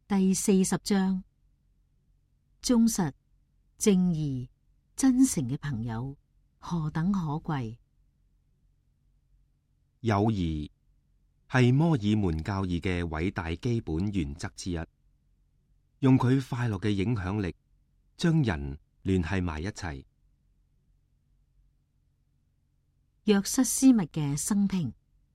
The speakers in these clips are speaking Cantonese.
第40章，忠實、正義、真誠嘅朋友何等可貴！ 友誼係摩爾門教義嘅偉大基本原則之一，用佢快樂嘅影響力，將人聯繫埋一齊。 約瑟斯密嘅生平。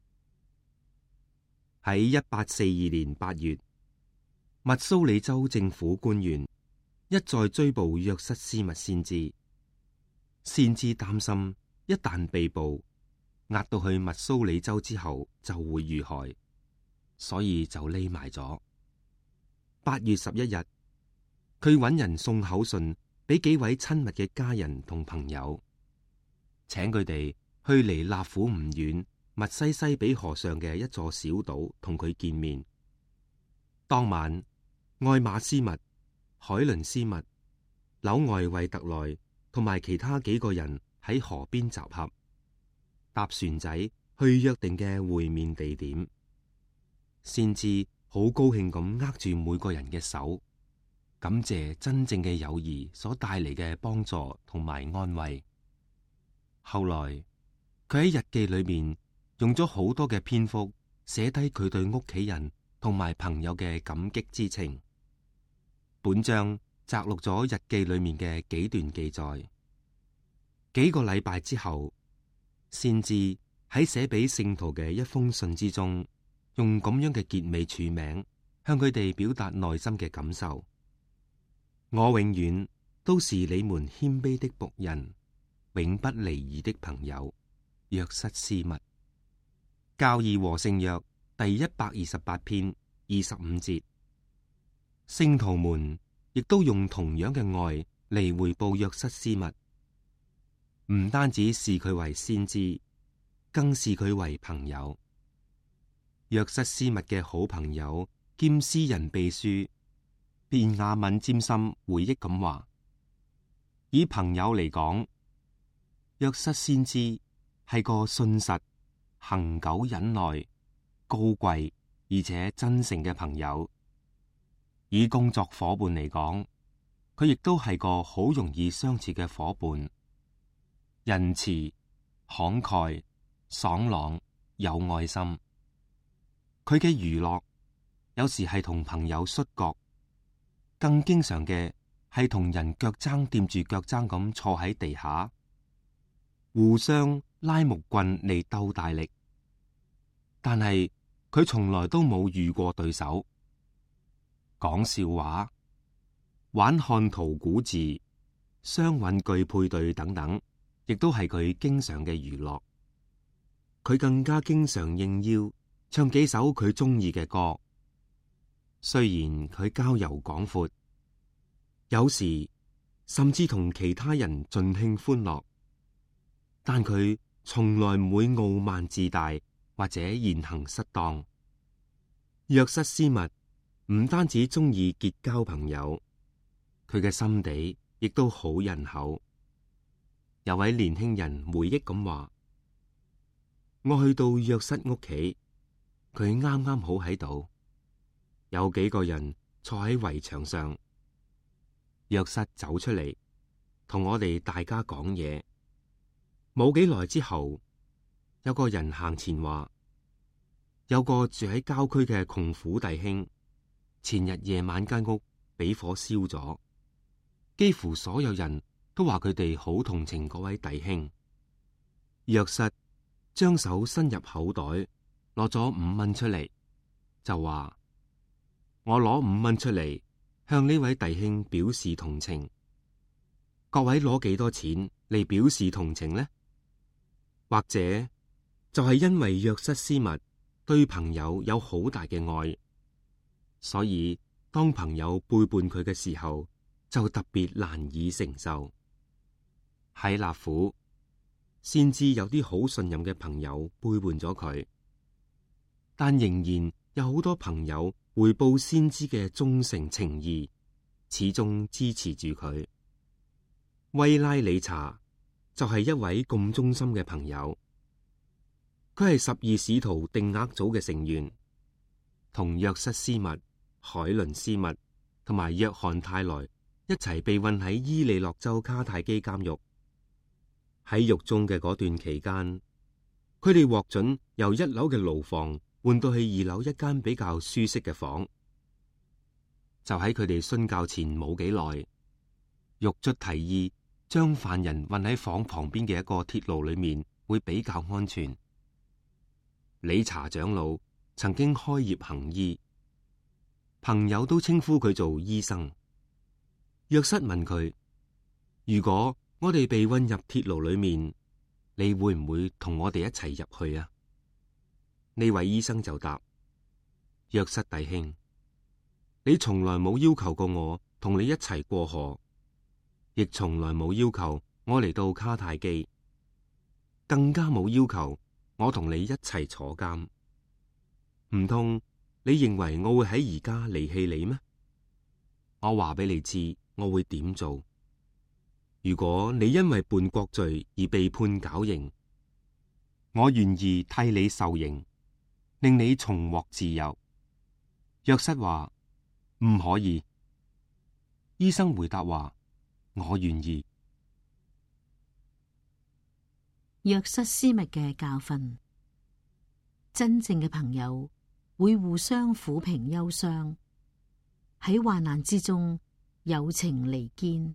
喺1842年8月，密蘇里州政府官員一再追捕約瑟斯密先知。先知擔心一旦被捕，押到去密蘇里州之後就會遇害，所以就匿埋咗。8月11日，佢揾人送口信俾幾位親密嘅家人同朋友，請佢哋去離納府唔遠密西西比河上嘅一座小島同佢見面。當晚，愛馬斯密、海倫斯密、紐外惠特萊同埋其他幾個人喺河邊集合，搭船仔去約定嘅會面地點。先知好高興咁握住每個人嘅手，感謝真正嘅友誼所帶嚟嘅幫助同埋安慰。後來佢喺日記裏面用咗好多嘅篇幅寫低佢對屋企人同埋朋友嘅感激之情。本章摘錄咗日記裏面嘅幾段記載。幾個禮拜之後，先知喺寫俾聖徒嘅一封信之中，用咁樣嘅結尾署名，向佢哋表達內心嘅感受。我永遠都是你們謙卑的僕人，永不離異的朋友，約瑟斯密。教義和聖約第128篇25節。聖徒們亦都用同樣嘅愛嚟回報約瑟斯密，唔單止視佢為先知，更視佢為朋友。約瑟斯密嘅好朋友兼詩人秘書便雅憫詹森回憶咁話：以朋友嚟講，約瑟先知係個信實、恆久忍耐、高貴而且真誠嘅朋友。以工作伙伴嚟講，佢亦都係個好容易相處嘅伙伴，仁慈、慷慨、爽朗、有愛心。佢嘅娛樂有時係同朋友摔角，更經常嘅係同人腳踭掂住腳踭咁坐喺地下，互相拉木棍嚟鬥大力。但係佢從來都冇遇過對手。講笑話、玩看圖古字、雙韻句配對等等，亦都係佢經常嘅娛樂。佢更加經常應邀唱幾首佢中意嘅歌。雖然佢交遊廣闊，有時甚至同其他人盡興歡樂，但佢從來唔會傲慢自大或者言行失當。約瑟斯密唔單止中意結交朋友，佢嘅心地亦都好人厚。有位年輕人回憶咁話：我去到約瑟屋企，佢啱啱好喺度，有幾個人坐喺圍牆上。約瑟走出嚟，同我哋大家講嘢。冇幾耐之後，有個人行前話：有個住喺郊區嘅窮苦弟兄，前日夜晚間屋俾火燒咗，幾乎所有人都話佢哋好同情嗰位弟兄。約瑟將手伸入口袋，攞咗5蚊出嚟，就話：我攞5蚊出嚟向呢位弟兄表示同情。各位攞幾多錢嚟表示同情呢？或者就係因為約瑟斯密對朋友有好大嘅愛，所以當朋友背叛佢嘅時候，就特別難以承受。喺納府，先知有啲好信任嘅朋友背叛咗佢，但仍然有好多朋友回報先知嘅忠誠情義，始終支持住佢。威拉理查就係一位咁忠心嘅朋友，佢係12使徒定額組嘅成員，同約瑟斯密海倫斯密同埋約翰泰萊一齊被運喺伊利諾州卡泰基監獄。喺獄中嘅嗰段期間，佢哋獲准由1樓嘅牢房換到去2樓一間比較舒適嘅房。就喺佢哋殉教前冇幾耐，獄卒提議將犯人運喺房旁邊嘅一個鐵爐裏面，會比較安全。理查長老曾經開業行醫，朋友都稱呼佢做醫生。約瑟問佢：如果我哋被運入鐵爐裏面，你會唔會同我哋一齊入去啊？呢位醫生就答：約瑟弟兄，你從來冇要求過我同你一齊過河，亦從來冇要求我嚟到卡泰基，更加冇要求我同你一齊坐監。唔通你認為我會喺而家離棄你咩？我話俾你知，我會點做。如果你因為叛國罪而被判絞刑，我願意替你受刑，令你重獲自由。約瑟話：唔可以。醫生回答話：我願意。 約瑟斯密嘅教訓：真正嘅朋友會互相撫平憂傷，喺患難之中友情彌堅。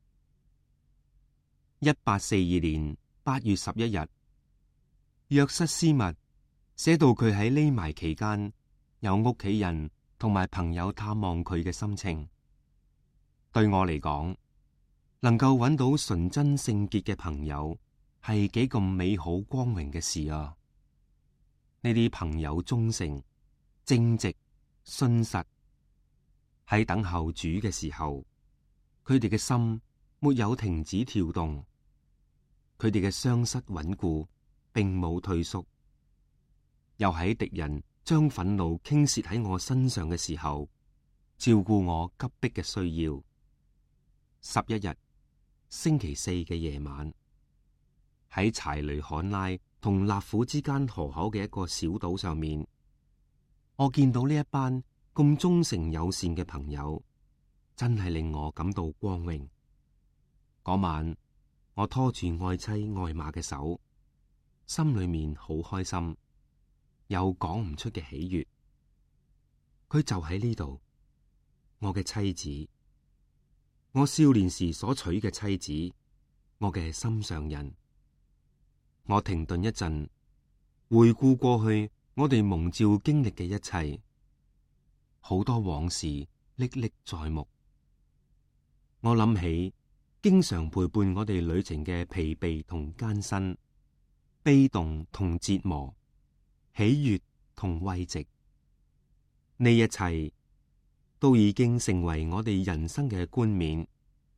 1842年8月11日，約瑟斯密寫到佢喺匿埋期間有屋企人同埋朋友探望佢嘅心情。對我嚟講，能夠揾到純真聖潔嘅朋友係幾咁美好光榮嘅事啊！呢啲朋友忠誠、正直、信實，喺等候主嘅時候，佢哋嘅心沒有停止跳動，佢哋嘅雙膝穩固，並冇退縮。又喺敵人將憤怒傾瀉喺我身上嘅時候，照顧我急迫嘅需要。11日星期4嘅夜晚，喺柴雷罕拉同納府之間河口嘅一個小島上面，我見到呢一班咁忠誠友善嘅朋友，真係令我感到光榮。嗰晚，我拖住愛妻愛馬嘅手，心裏面好開心，又講唔出嘅喜悅。佢就喺呢度，我嘅妻子，我少年時所娶嘅妻子，我嘅心上人。我停頓一陣，回顧過去我哋蒙召經歷嘅一切，好多往事歷歷在目。我諗起經常陪伴我哋旅程嘅疲憊同艱辛，悲動同折磨，喜悅同慰藉，呢一切都已經成為我哋人生嘅冠冕。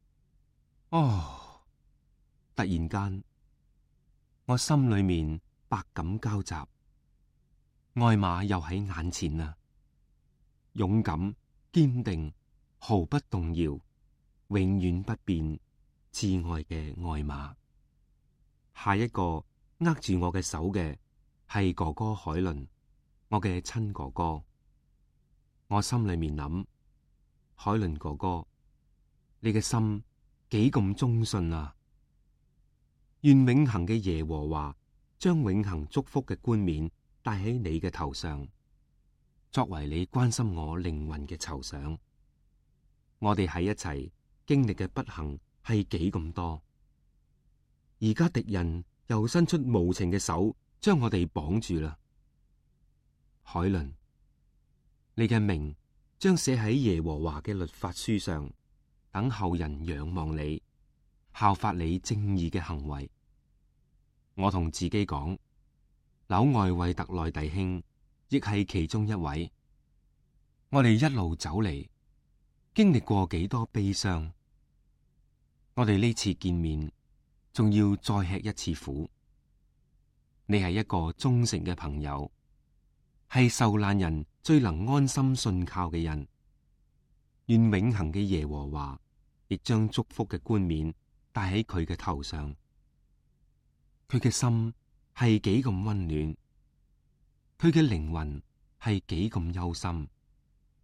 哦，突然間，我心裏面百感交集，愛馬又喺眼前啦，勇敢、堅定、毫不動搖、永遠不變、摯愛嘅愛馬。下一個握住我嘅手嘅係哥哥海倫，我嘅親哥哥。我心裏面諗，海倫哥哥，你嘅心幾咁忠信啊！願永恆嘅耶和華將永恆祝福嘅冠冕戴喺你嘅頭上，作為你關心我靈魂嘅酬賞。我哋喺一齊經歷嘅不幸係幾咁多，而家敵人又伸出無情嘅手將我哋綁住啦。海倫，你嘅名將寫喺耶和華嘅律法書上，等後人仰望你，效法你正義嘅行為。我同自己講，紐外惠特內弟兄亦係其中一位。我哋一路走嚟，經歷過幾多悲傷，我哋呢次見面仲要再吃一次苦。你係一個忠誠嘅朋友，係受難人最能安心信靠嘅人。願永恆嘅耶和華亦將祝福嘅冠冕戴喺佢嘅頭上。佢嘅心係幾咁溫暖，佢嘅靈魂係幾咁憂心。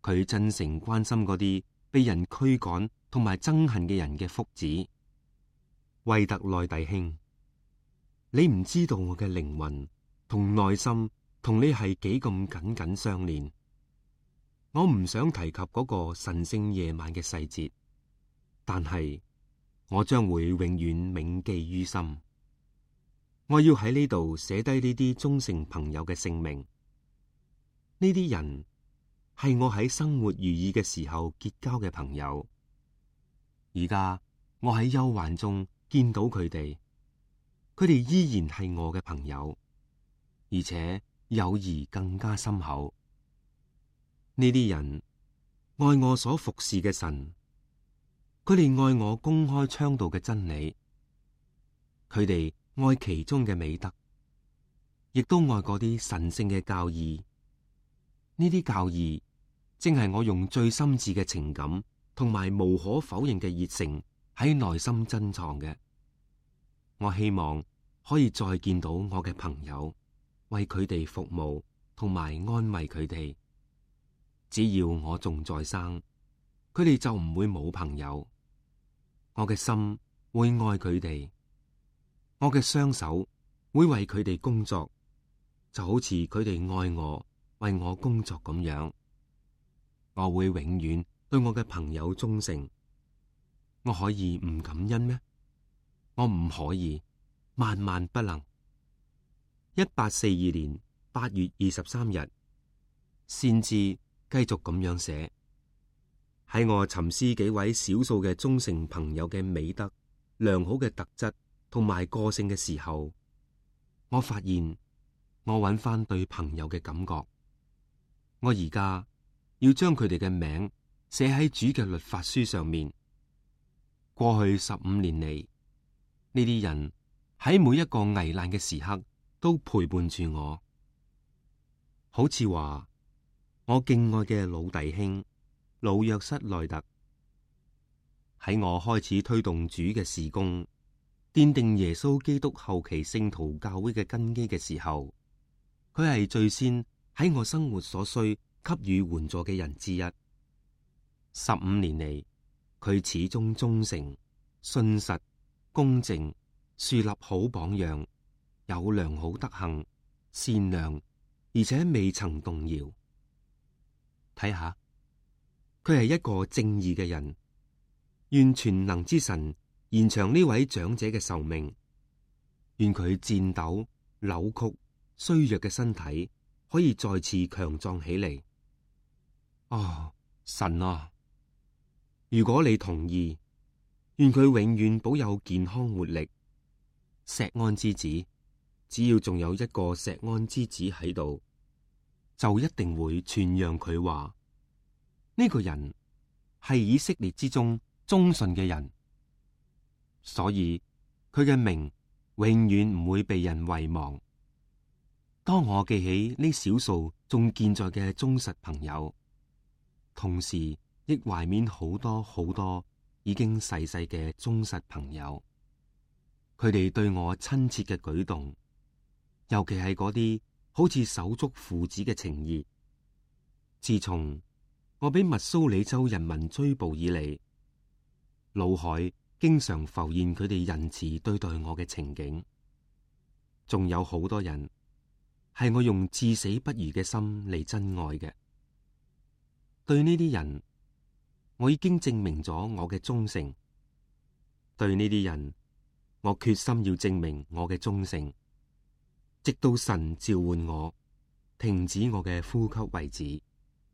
佢真誠關心嗰啲被人驅趕同埋憎恨嘅人嘅福祉。惠特內弟兄，你唔知道我嘅靈魂同內心同你係幾咁緊緊相連。我唔想提及嗰個神聖夜晚嘅細節，但係我將會永遠銘記於心。我要喺呢度寫低呢啲忠誠朋友嘅姓名。呢啲人係我喺生活如意嘅時候結交嘅朋友。而家我喺憂患中見到佢哋，佢哋依然係我嘅朋友，而且友誼更加深厚。呢啲人愛我所服侍嘅神，佢哋愛我公開倡導嘅真理，佢哋愛其中嘅美德，亦都愛嗰啲神聖嘅教義。呢啲教義正係我用最深摯嘅情感同埋無可否認嘅熱誠喺內心珍藏嘅。我希望可以再見到我嘅朋友，為佢哋服務同埋安慰佢哋。只要我仲在生，佢哋就唔會冇朋友。我嘅心會愛佢哋，我嘅雙手會為佢哋工作，就好似佢哋愛我，為我工作咁樣。我會永遠對我嘅朋友忠誠。我可以唔感恩咩？我唔可以，萬萬不能。1842年8月23日，先知繼續咁樣寫。喺我沉思幾位少數嘅忠誠朋友嘅美德、良好嘅特質同埋個性嘅時候，我發現我揾翻對朋友嘅感覺。我而家要將佢哋嘅名寫喺主嘅律法書上面。過去15年嚟，呢啲人喺每一個危難嘅時刻都陪伴住我，好似話我敬愛嘅老弟兄老約瑟內特。喺我開始推動主嘅事工，奠定耶穌基督後期聖徒教會嘅根基嘅時候，佢係最先喺我生活所需給予援助嘅人之一。15年嚟，佢始終忠誠、信實、公正，樹立好榜樣，有良好德行，善良，而且未曾動搖。睇下，佢係一個正義嘅人。願全能之神延長呢位長者嘅壽命，願佢顫抖、扭曲、衰弱嘅身體可以再次強壯起嚟。哦，神啊！如果你同意，願佢永遠保有健康活力。錫安之子，只要仲有一個錫安之子喺度，就一定會傳揚佢話，呢個人係以色列之中忠信嘅人，所以佢嘅名永遠唔會被人遺忘。當我記起呢少數仲健在嘅忠實朋友，同時亦懷緬好多好多已經逝世嘅忠實朋友，佢哋對我親切嘅舉動，尤其係嗰啲好似手足父子嘅情誼。自從我俾密蘇里州人民追捕以嚟，腦海經常浮現佢哋仁慈對待我嘅情景。仲有好多人係我用至死不渝嘅心嚟珍愛嘅。對呢啲人，我已經證明咗我嘅忠誠。對呢啲人，我決心要證明我嘅忠誠，直到神召喚我，停止我嘅呼吸為止。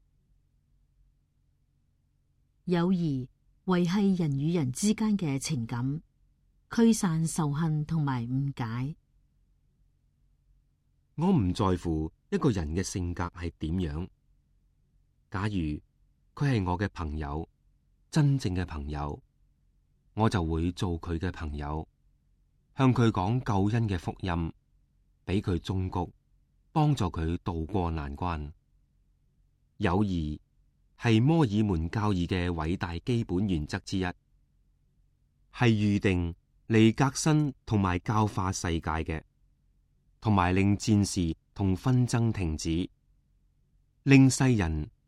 友誼維繫人與人之間嘅情感，驅散仇恨同埋誤解。 我唔在乎一個人嘅性格係點樣。假如佢係我嘅朋友，真正嘅朋友，我就會做佢嘅朋友，向佢講救恩嘅福音，俾佢忠告，幫助佢渡過難關。友誼係摩爾門教義嘅偉大基本原則之一，係預定嚟革新同埋教化世界嘅，同埋令戰事同紛爭停止，令世人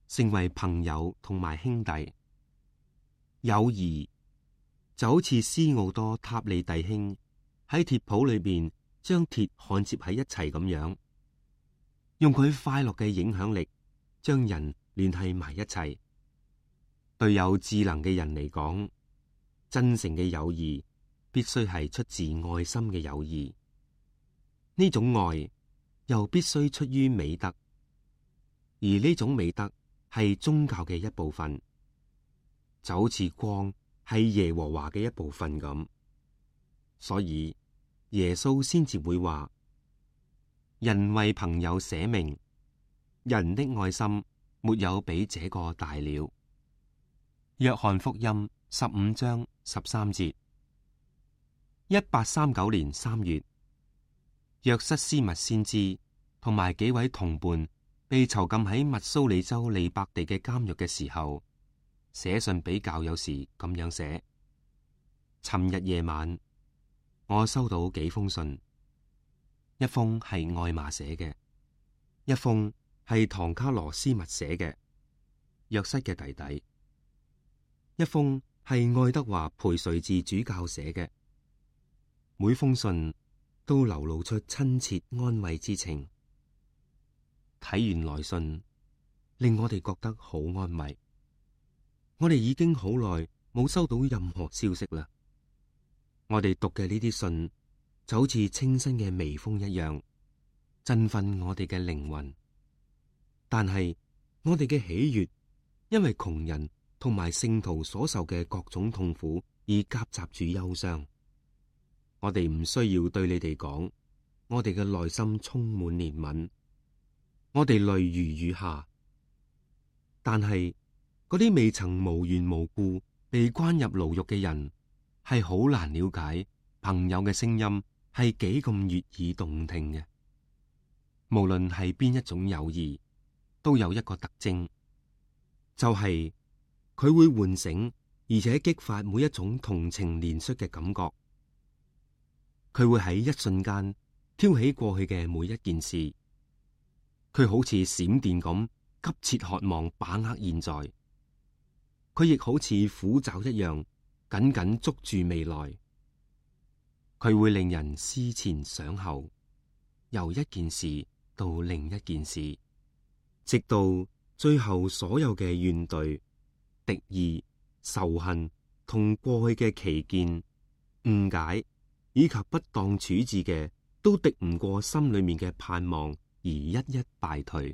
成為朋友同埋兄弟。友誼就好似斯奧多塔利弟兄喺鐵鋪裏邊將鐵焊接喺一齊咁樣，用佢快樂嘅影響力將人聯繫埋一齊。對有智能嘅人嚟講，真誠嘅友誼必須係出自愛心嘅友誼。呢種愛又必須出於美德，而呢種美德係宗教嘅一部分，就好似光係耶和華嘅一部分咁。所以耶穌先至會話：人為朋友捨命，人的愛心沒有比這個大了。約翰福音15章13節。1839年3月，約瑟斯密先知同埋幾位同伴被囚禁喺密蘇里州利伯地嘅監獄嘅時候，寫信俾教友時咁樣寫：尋日夜晚，我收到幾封信，一封係艾瑪寫嘅，一封係唐卡羅斯密寫嘅，約瑟嘅弟弟。一封係愛德華培瑞治主教寫嘅，每封信都流露出親切安慰之情。睇完來信，令我哋覺得好安慰。我哋已經好耐冇收到任何消息啦。我哋讀嘅呢啲信就好似清新嘅微風一樣，振奮我哋嘅靈魂。但係我哋嘅喜悅，因為窮人同埋聖徒所受嘅各種痛苦而夾雜住憂傷。我哋唔需要對你哋講，我哋嘅內心充滿憐憫，我哋淚如雨下。但係嗰啲未曾無緣無故被關入牢獄嘅人，係好難了解朋友嘅聲音係幾咁悅耳動聽嘅。無論係邊一種友誼，都有一個特徵，就係佢會喚醒而且激發每一種同情憐恤嘅感覺。佢會喺一瞬間挑起過去嘅每一件事。佢好似閃電咁急切渴望把握現在。佢亦好似虎爪一樣緊緊捉住未來。佢會令人思前想後，由一件事到另一件事，直到最後所有嘅怨懟、敵意、仇恨同過去嘅歧見、誤解以及不當處置嘅，都敵唔過心裏面嘅盼望而一一敗退。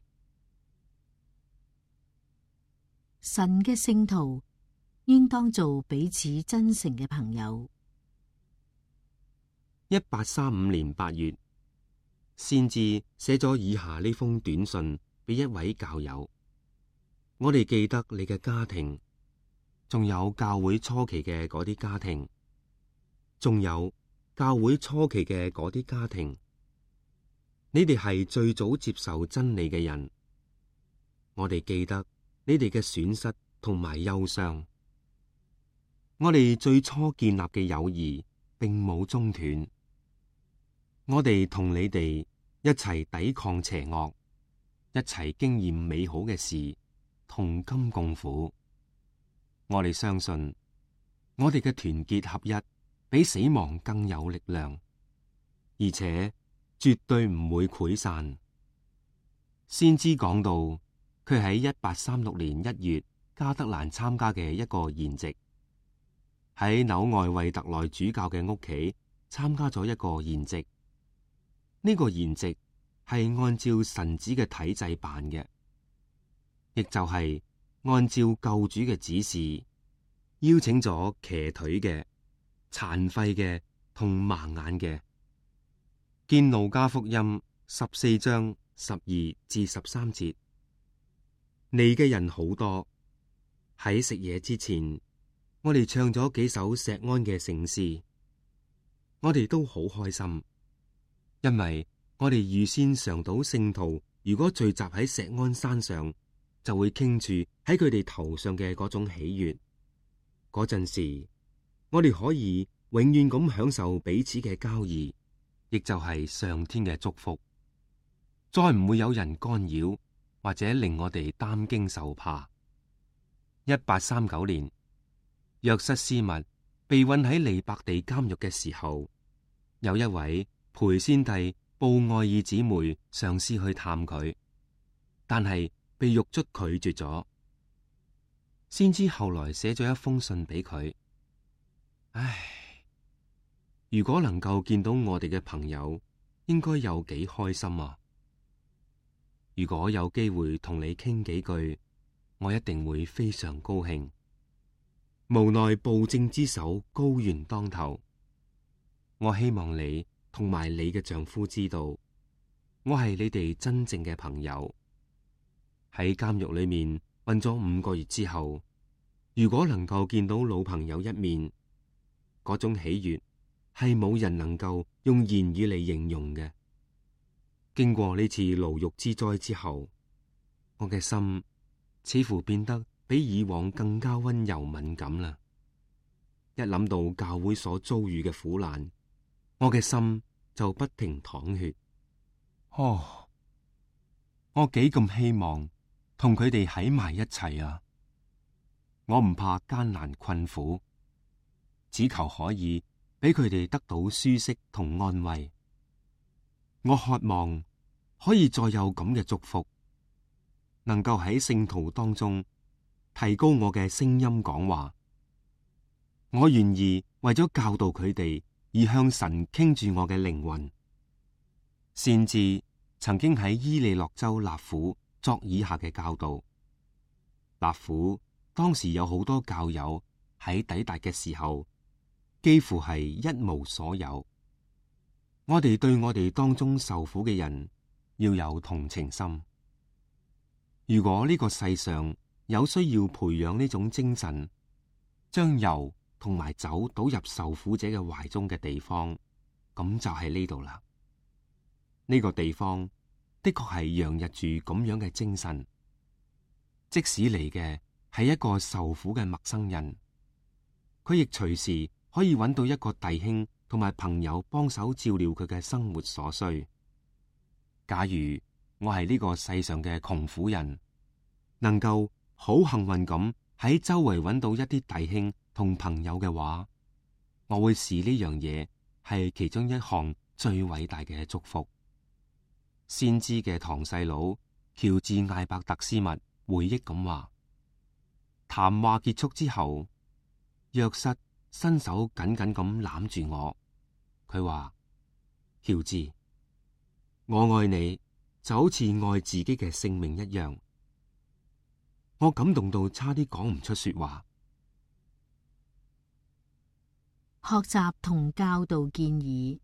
神嘅聖徒應當做彼此真誠嘅朋友。 1835年8月，先知寫咗以下呢封短信俾一位教友：我哋記得你嘅家庭，仲有教會初期嘅嗰啲家庭，仲有教會初期嘅嗰啲家庭。你哋係最早接受真理嘅人。我哋記得你哋嘅損失同埋憂傷。我哋最初建立嘅友誼並冇中斷。我哋同你哋一齊抵抗邪惡，一齊經驗美好嘅事，同甘共苦。我哋相信，我哋嘅團結合一比死亡更有力量，而且絕對唔會潰散。先知講到，佢喺1836年1月加德蘭參加嘅一個筵席，喺紐外惠特內主教嘅屋企參加咗一個筵席。呢個筵席係按照神子嘅體制辦嘅，亦就係按照救主嘅指示，邀請咗瘸腿嘅、殘廢嘅同盲眼嘅。見路加福音14章12至13節。嚟嘅人好多。喺食嘢之前，我哋唱咗幾首錫安嘅聖詩，我哋都好開心。因為我哋預先嘗到聖徒如果聚集喺錫安山上，就會傾住喺佢哋頭上嘅嗰種喜悅。嗰陣時，我哋可以永遠咁享受彼此嘅交誼，亦就係上天嘅祝福。再唔會有人干擾或者令我哋擔驚受怕。1839年，約瑟斯密被困喺利伯地監獄嘅時候，有一位培先帝布愛爾姊妹嘗試去探佢，但係被獄卒拒絕咗。先知後來寫咗一封信俾佢，唉，如果能夠見到我哋嘅朋友，應該有幾開心啊！如果有機會同你傾幾句，我一定會非常高興。無奈暴政之手高懸當頭，我希望你同埋你嘅丈夫知道，我係你哋真正嘅朋友。喺監獄裏面困咗5個月之後，如果能夠見到老朋友一面，嗰種喜悅係冇人能夠用言語嚟形容嘅。經過呢次牢獄之災之後，我嘅心似乎變得比以往更加溫柔敏感啦。一諗到教會所遭遇嘅苦難，我嘅心就不停淌血。我幾咁希望同佢哋喺埋一齊啊！我唔怕艱難困苦，只求可以俾佢哋得到舒適同安慰。我渴望可以再有咁嘅祝福，能夠喺聖徒當中提高我嘅聲音講話。我願意為咗教導佢哋而向神傾注我嘅靈魂。先知曾經喺伊利諾州納府作以下嘅教導。納府當時有好多教友喺抵達嘅時候，幾乎係一無所有。我哋對我哋當中受苦嘅人要有同情心。如果呢個世上有需要培養呢種精神，將油同埋酒倒入受苦者嘅懷中嘅地方，咁就係呢度啦。呢個地方的確係洋溢住咁樣嘅精神。即使嚟嘅係一個受苦嘅陌生人，佢亦隨時可以揾到一個弟兄同埋朋友幫手照料佢嘅生活所需。假如我係呢個世上嘅窮苦人，能夠好幸運咁喺周圍揾到一啲弟兄同朋友嘅話，我會視呢樣嘢係其中一項最偉大嘅祝福。先知嘅堂細佬喬治艾伯特斯密回憶咁話：談話結束之後，約瑟伸手緊緊咁攬住我，佢話：喬治，我愛你就好似愛自己嘅性命一樣。我感動到差啲講唔出說話。 學習同教導建議。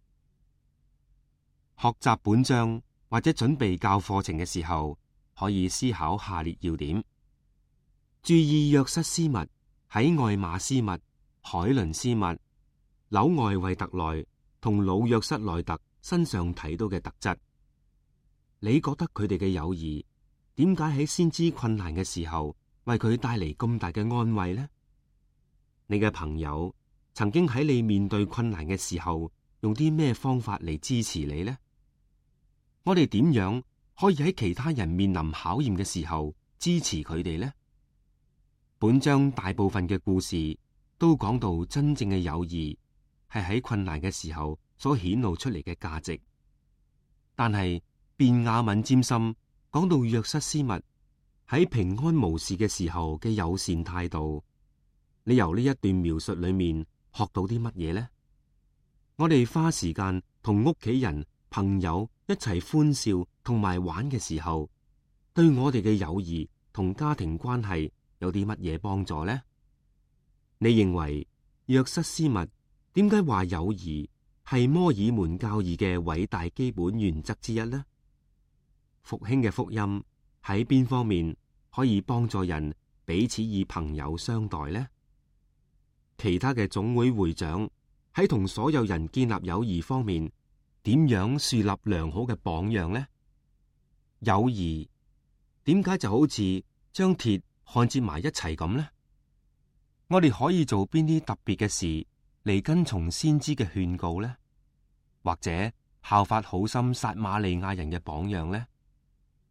學習本章或者準備教課程嘅時候，可以思考下列要點：注意約瑟斯密喺愛馬斯密、海倫斯密、紐愛惠特內同老約瑟內特身上睇到嘅特質。你覺得佢哋嘅友誼點解喺先知困難嘅時候為佢帶嚟咁大嘅安慰呢？你嘅朋友曾經喺你面對困難嘅時候用啲咩方法嚟支持你呢？我哋點樣可以喺其他人面臨考驗嘅時候支持佢哋呢？本章大部分嘅故事都講到真正嘅友誼係喺困難嘅時候所顯露出嚟嘅價值。但係便雅憫占心講到約瑟斯密喺平安無事嘅時候嘅友善態度，你由呢一段描述裏面學到啲乜嘢呢？我哋花時間同屋企人、朋友一齊歡笑同埋玩嘅時候，對我哋嘅友誼同家庭關係有啲乜嘢幫助呢？你認為約瑟斯密點解話友誼係摩爾門教義嘅偉大基本原則之一呢？復興嘅福音喺邊方面可以幫助人彼此以朋友相待呢？其他嘅總會會長喺同所有人建立友誼方面點樣樹立良好嘅榜樣呢？友誼點解就好似將鐵焊接埋一齊咁呢？我哋可以做邊啲特別嘅事嚟跟從先知嘅勸告呢？或者效法好心撒瑪利亞人嘅榜樣呢？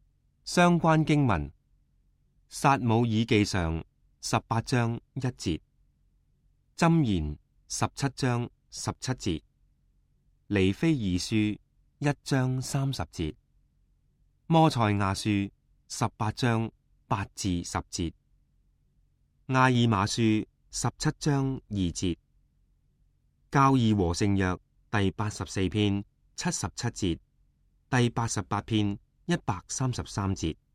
相關經文：撒母耳記上18章1節，箴言17章17節，尼非二書1章30節，摩賽亞書18章8至10節，亞爾馬書17章2節，教義和聖約第84篇77節，第88篇133節。